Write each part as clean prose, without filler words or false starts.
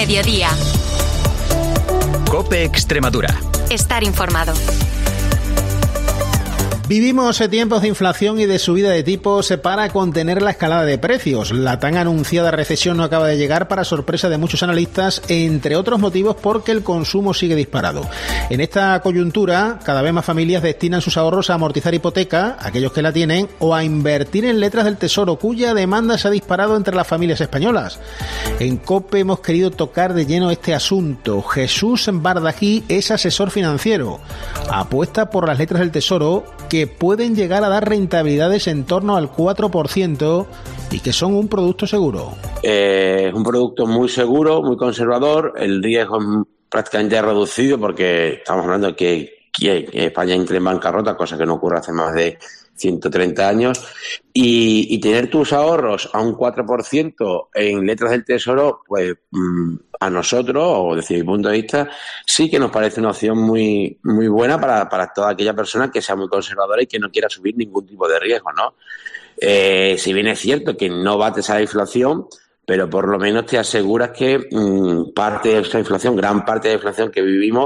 Mediodía. COPE Extremadura. Estar informado. Vivimos tiempos de inflación y de subida de tipos para contener la escalada de precios. La tan anunciada recesión no acaba de llegar, para sorpresa de muchos analistas, entre otros motivos porque el consumo sigue disparado. En esta coyuntura, cada vez más familias destinan sus ahorros a amortizar hipoteca, aquellos que la tienen, o a invertir en letras del Tesoro, cuya demanda se ha disparado entre las familias españolas. En COPE hemos querido tocar de lleno este asunto. Jesús Bardají es asesor financiero. Apuesta por las letras del Tesoro, que pueden llegar a dar rentabilidades en torno al 4% y que son un producto seguro. Es un producto muy seguro, muy conservador. El riesgo es prácticamente reducido porque estamos hablando de que España entre en bancarrota, cosa que no ocurre hace más de 130 años. Y tener tus ahorros a un 4% en letras del Tesoro, pues a nosotros, o desde mi punto de vista, sí que nos parece una opción muy muy buena para toda aquella persona que sea muy conservadora y que no quiera subir ningún tipo de riesgo, ¿no? Si bien es cierto que no bates a la inflación, pero por lo menos te aseguras que parte de esta inflación, gran parte de la inflación que vivimos,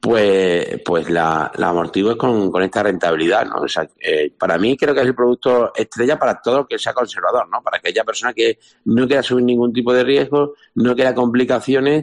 pues la amortigues con esta rentabilidad, ¿no? O sea, para mí creo que es el producto estrella para todo lo que sea conservador, ¿no? Para aquella persona que no quiera subir ningún tipo de riesgo, no quiera complicaciones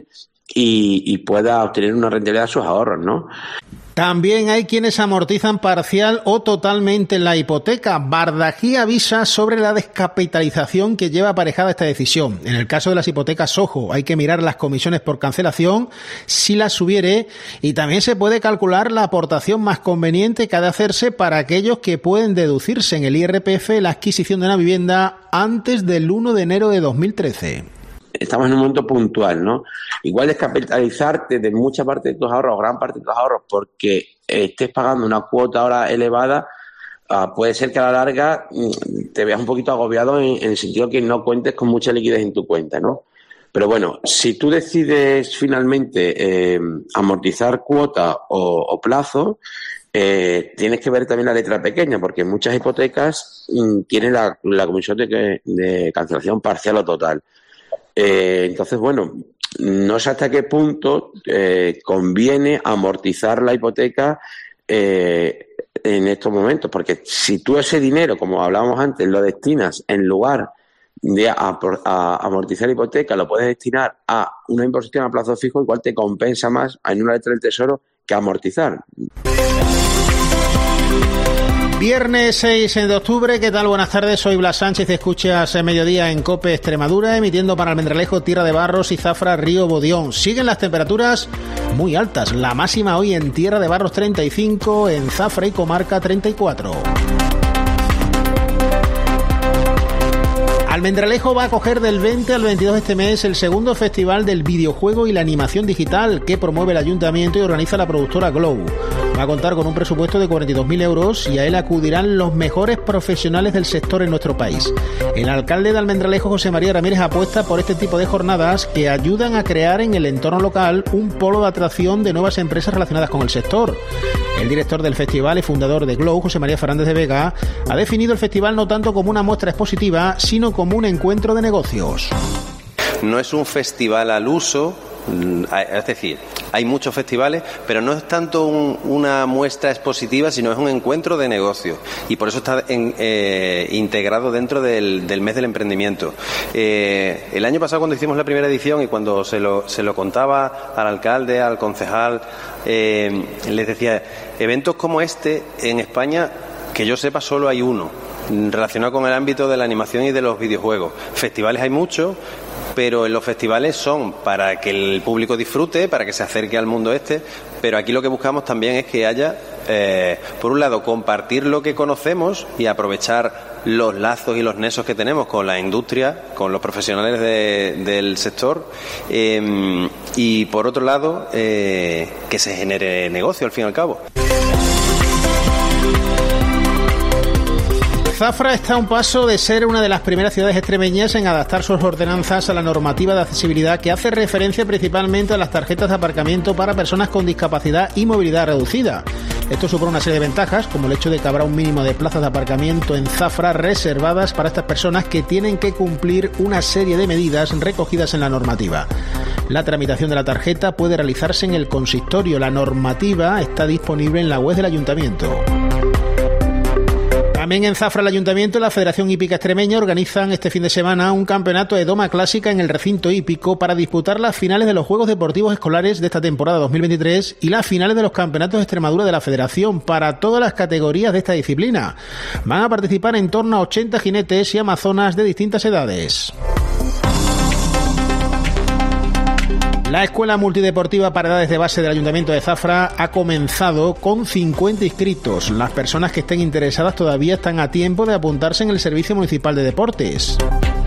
y pueda obtener una rentabilidad de sus ahorros, ¿no? También hay quienes amortizan parcial o totalmente la hipoteca. Bardají avisa sobre la descapitalización que lleva aparejada esta decisión. En el caso de las hipotecas, ojo, hay que mirar las comisiones por cancelación, si las hubiere, y también se puede calcular la aportación más conveniente que ha de hacerse para aquellos que pueden deducirse en el IRPF la adquisición de una vivienda antes del 1 de enero de 2013. Estamos en un momento puntual, ¿no? Igual descapitalizarte de mucha parte de tus ahorros, gran parte de tus ahorros, porque estés pagando una cuota ahora elevada, puede ser que a la larga te veas un poquito agobiado en el sentido que no cuentes con mucha liquidez en tu cuenta, ¿no? Pero bueno, si tú decides finalmente amortizar cuota o plazo, tienes que ver también la letra pequeña, porque muchas hipotecas tienen la comisión de cancelación parcial o total. Entonces, bueno, no sé hasta qué punto conviene amortizar la hipoteca en estos momentos, porque si tú ese dinero, como hablábamos antes, lo destinas en lugar de a amortizar la hipoteca, lo puedes destinar a una inversión a plazo fijo, igual te compensa más en una letra del Tesoro que amortizar. Viernes 6 de octubre, ¿qué tal? Buenas tardes, soy Blas Sánchez, escuchas Mediodía en COPE Extremadura, emitiendo para Almendralejo, Tierra de Barros y Zafra, Río Bodión. Siguen las temperaturas muy altas, la máxima hoy en Tierra de Barros 35, en Zafra y Comarca 34. Almendralejo va a acoger del 20 al 22 de este mes el segundo Festival del Videojuego y la Animación Digital que promueve el Ayuntamiento y organiza la productora Glow. Va a contar con un presupuesto de 42.000 euros y a él acudirán los mejores profesionales del sector en nuestro país. El alcalde de Almendralejo, José María Ramírez, apuesta por este tipo de jornadas que ayudan a crear en el entorno local un polo de atracción de nuevas empresas relacionadas con el sector. El director del festival y fundador de Glow, José María Fernández de Vega, ha definido el festival no tanto como una muestra expositiva, sino como un encuentro de negocios. No es un festival al uso, es decir, hay muchos festivales, pero no es tanto una muestra expositiva, sino es un encuentro de negocios, y por eso está integrado dentro del mes del emprendimiento. El año pasado, cuando hicimos la primera edición y cuando se lo contaba al alcalde, al concejal, les decía, eventos como este en España, que yo sepa, solo hay uno relacionado con el ámbito de la animación y de los videojuegos. Festivales hay muchos, pero en los festivales son para que el público disfrute, para que se acerque al mundo pero aquí lo que buscamos también es que haya, por un lado, compartir lo que conocemos y aprovechar los lazos y los nexos que tenemos con la industria, con los profesionales del sector, y por otro lado, que se genere negocio al fin y al cabo. Zafra está a un paso de ser una de las primeras ciudades extremeñas en adaptar sus ordenanzas a la normativa de accesibilidad que hace referencia principalmente a las tarjetas de aparcamiento para personas con discapacidad y movilidad reducida. Esto supone una serie de ventajas, como el hecho de que habrá un mínimo de plazas de aparcamiento en Zafra reservadas para estas personas que tienen que cumplir una serie de medidas recogidas en la normativa. La tramitación de la tarjeta puede realizarse en el consistorio. La normativa está disponible en la web del Ayuntamiento. También en Zafra, el Ayuntamiento y la Federación Hípica Extremeña organizan este fin de semana un campeonato de doma clásica en el recinto hípico para disputar las finales de los Juegos Deportivos Escolares de esta temporada 2023 y las finales de los Campeonatos de Extremadura de la Federación para todas las categorías de esta disciplina. Van a participar en torno a 80 jinetes y amazonas de distintas edades. La Escuela Multideportiva para Edades de Base del Ayuntamiento de Zafra ha comenzado con 50 inscritos. Las personas que estén interesadas todavía están a tiempo de apuntarse en el Servicio Municipal de Deportes.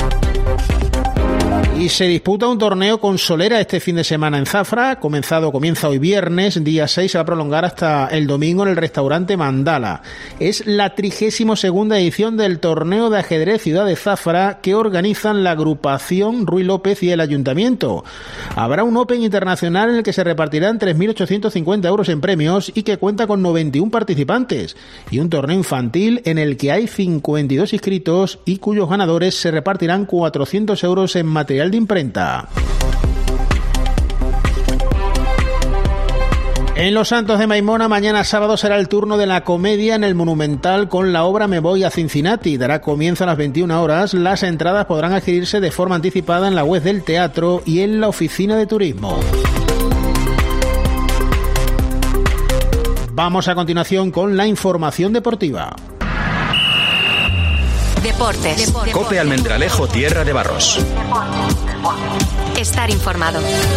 Y se disputa un torneo con solera este fin de semana en Zafra. Comienza hoy viernes, día 6, se va a prolongar hasta el domingo en el restaurante Mandala. Es la 32ª edición del torneo de ajedrez Ciudad de Zafra que organizan la agrupación Ruy López y el Ayuntamiento. Habrá un Open internacional en el que se repartirán 3.850 euros en premios y que cuenta con 91 participantes. Y un torneo infantil en el que hay 52 inscritos y cuyos ganadores se repartirán 400 euros en material de imprenta. En Los Santos de Maimona, mañana sábado será el turno de la comedia en el Monumental con la obra Me voy a Cincinnati. Dará comienzo a las 21 horas. Las entradas podrán adquirirse de forma anticipada en la web del teatro y en la oficina de turismo. Vamos a continuación con la información deportiva. Deportes. COPE Almendralejo, Tierra de Barros. Estar informado.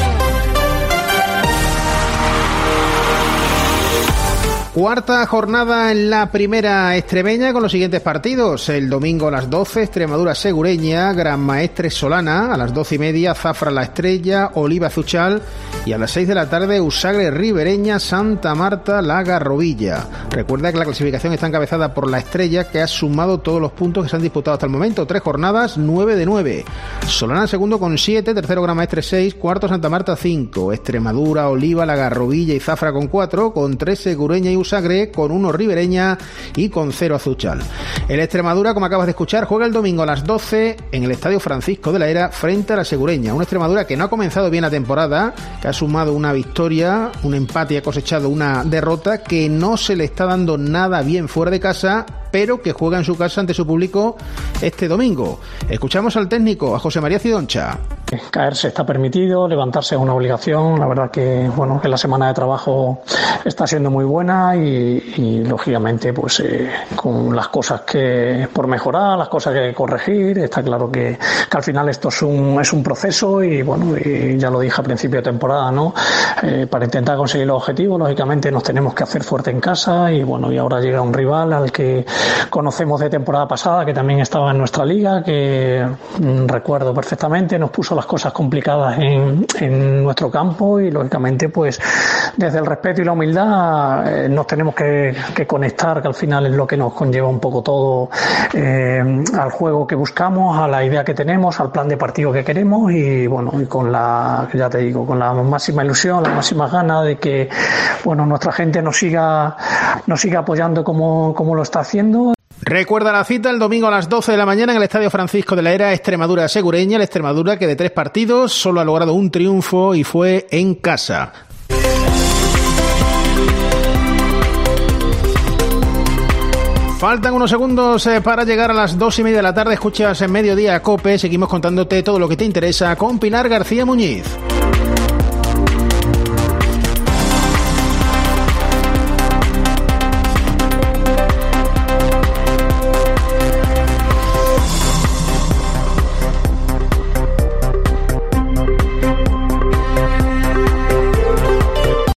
Cuarta jornada en la primera extremeña con los siguientes partidos. El domingo a las 12, Extremadura Segureña, Gran Maestre Solana. A las 12:30, Zafra La Estrella, Oliva Azuchal. Y a las 6 de la tarde, Usagre Ribereña, Santa Marta La Garrovilla. Recuerda que la clasificación está encabezada por La Estrella, que ha sumado todos los puntos que se han disputado hasta el momento. 3 jornadas, 9 de 9. Solana segundo con 7, tercero Gran Maestre 6, cuarto Santa Marta 5. Extremadura, Oliva, La Garrovilla y Zafra con 4, con 3 Segureña y Usagre, con 1 Ribereña y con 0 Azuchal. El Extremadura, como acabas de escuchar, juega el domingo a las 12 en el Estadio Francisco de la Era frente a la Segureña. Una Extremadura que no ha comenzado bien la temporada, que ha sumado una victoria, un empate y ha cosechado una derrota, que no se le está dando nada bien fuera de casa, pero que juega en su casa ante su público este domingo. Escuchamos al técnico, a José María Cidoncha. Caerse está permitido, levantarse es una obligación. La verdad que que la semana de trabajo está siendo muy buena y lógicamente con las cosas que por mejorar, las cosas que hay que corregir. Está claro que al final esto es un proceso y ya lo dije a principio de temporada, ¿no? Para intentar conseguir los objetivos, lógicamente nos tenemos que hacer fuerte en casa y ahora llega un rival al que conocemos de temporada pasada, que también estaba en nuestra liga, que recuerdo perfectamente, nos puso las cosas complicadas en nuestro campo y lógicamente desde el respeto y la humildad nos tenemos que conectar, que al final es lo que nos conlleva un poco todo al juego que buscamos, a la idea que tenemos, al plan de partido que queremos y con la máxima ilusión, las máximas ganas de que nuestra gente nos siga apoyando como lo está haciendo. Recuerda la cita el domingo a las 12 de la mañana en el Estadio Francisco de la Era, Extremadura Segureña. La Extremadura que de 3 partidos solo ha logrado un triunfo y fue en casa. Faltan unos segundos para llegar a las 2:30 de la tarde. Escuchas en Mediodía COPE. Seguimos contándote todo lo que te interesa con Pilar García Muñiz.